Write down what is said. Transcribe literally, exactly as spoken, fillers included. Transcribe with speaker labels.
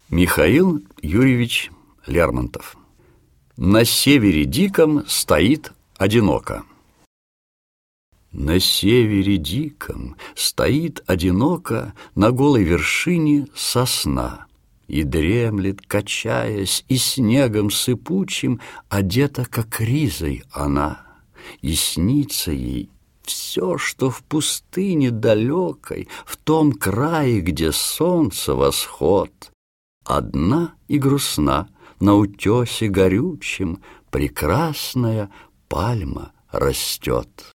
Speaker 1: Михаил Юрьевич Лермонтов. На севере диком стоит одиноко. На севере диком стоит одиноко на голой вершине сосна, и дремлет, качаясь, и снегом сыпучим одета, как ризой она, и снится ей все, что в пустыне далекой, в том крае, где солнце восход. Одна и грустна на утесе горючем прекрасная пальма растет.